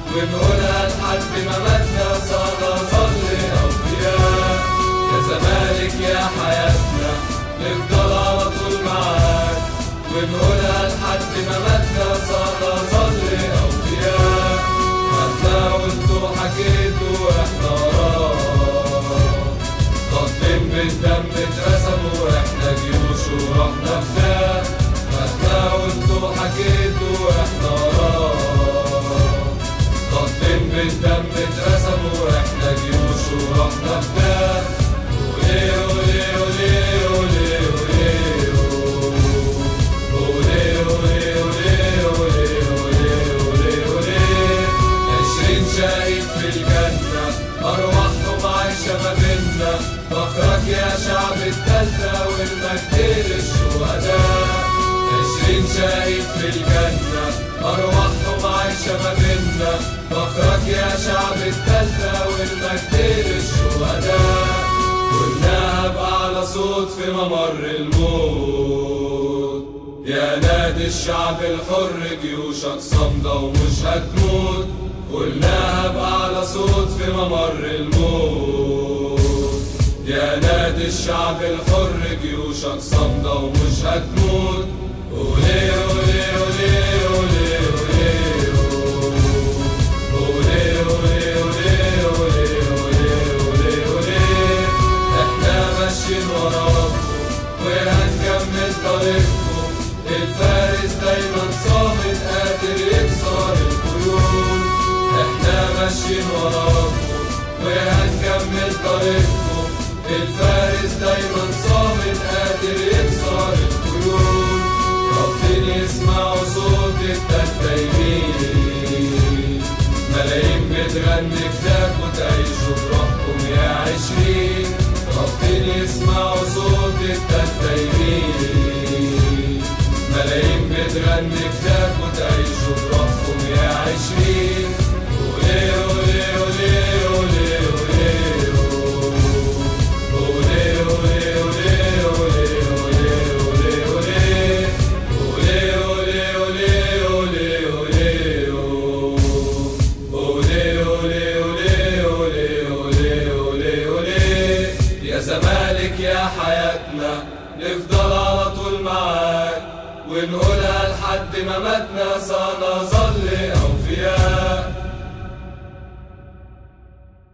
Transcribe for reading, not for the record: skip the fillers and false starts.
ونقولها لحد ما ماتنا سنظل أوفياء. يا زمالك يا حياتنا نفضل على طول معاك، ونقولها لحد ما ماتنا سنظل أوفياء. مهما قلتوا حكيتوا واحنا وراك، خطين بالدم اترسموا واحنا جيوش ورحنا فداك. مهما قلتوا حكيتوا واحنا وراك، خطين بالدم اترسموا واحنا جيوش ورحنا فداك. وليه وليه وليه وليه وليه وليه وليه وليه وليه وليه وليه 20 شهيد في الجنة أرواحهم عايشة ما بينا، فخرك يا شعب التالتة والمجد للشهداء. 20 شهيد في الجنة أرواحهم عايشة ما بينا، فخرك يا شعب التالتة والمجد للشهداء. قلناها بأعلى صوت في ممر الموت، يا نادي الشعب الحر جيوشك صامدة ومش هتموت. قلناها بأعلى صوت في ممر الموت، يا نادي الشعب الحر جيوشك صامدة ومش هتموت. وليه وليه وليه وليه وليه وليه وليه وليه وليه وليه وليه احنا ماشيين وراكم وهنكمل طريقكم. الفارس دايما صامد قادر يكسر القيود. احنا ماشيين وراكم وهنكمل طريقكم. الفارس دايما صامد قادر يكسر القيود. رافضين يسمعوا صوت التدايمين، ملايين بتغني فداك وتعيشوا براحكم يا 20. رافضين يسمعوا صوت التدايمين، ملايين بتغني فداك وتعيشوا براحكم يا 20. وليه وليه وليه وليه وليه وليه وليه وليه وليه وليه وليه. يا زمالك يا حياتنا نفضل على طول معاك، ونقولها لحد ما ماتنا سنظل